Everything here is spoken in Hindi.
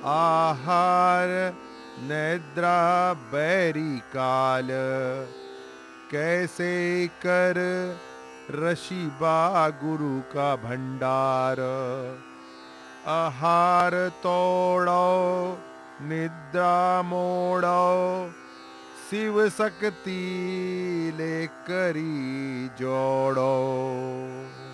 आहार निद्रा बैरी काल, कैसे कर ऋषिबा गुरु का भंडार। आहार तोड़ो निद्रा मोड़ो, शिव शक्ति ले करी जोड़ो।